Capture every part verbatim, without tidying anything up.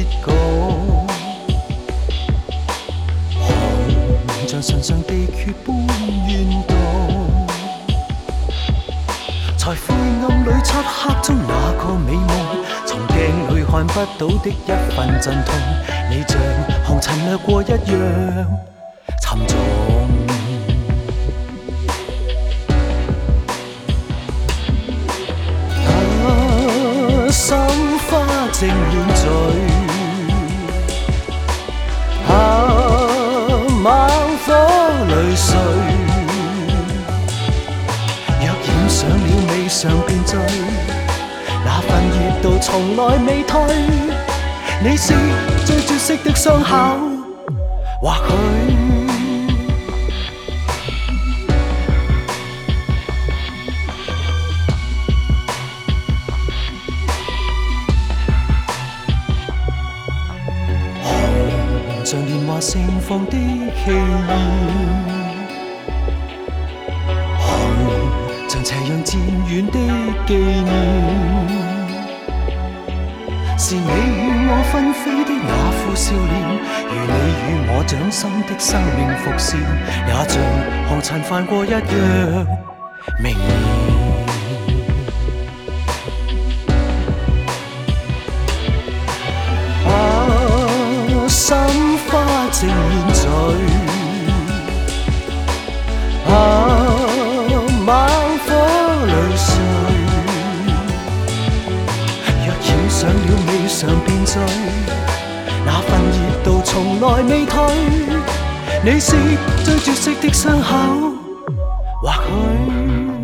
局，紅像唇上地缺般怨毒，在灰暗裏漆黑中那個美夢，從鏡裏看不到的一份陣痛，你像紅塵掠過一樣沉重。啊，心花正亂醉，啊，猛火淚碎，若染上了未嘗便醉，那份熱度從來未退，你是最絕色的傷口，或許紅像年華盛放的氣焰，紅像斜陽漸遠的紀念，是你與我紛飛的那副笑臉，如你與我掌心的生命伏線，也像紅塵泛過一樣明豔。啊，心花正亂醉，啊，猛火淚碎，若染上了未嘗便醉，那份熱度從來未退，你是最絕色的傷口，或許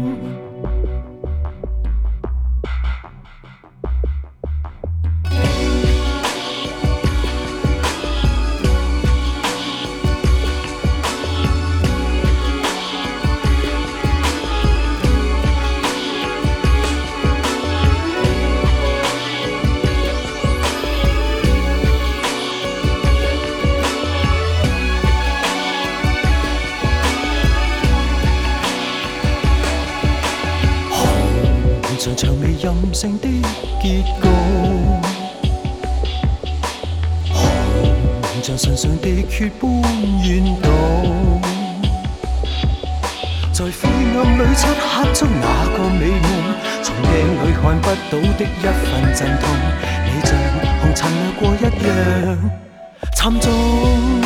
像薔薇任性的結局，紅像唇上地缺般怨毒，在灰暗裏漆黑中那個美夢，從鏡裏看不到的一份陣痛，你像紅塵掠過一樣沉重。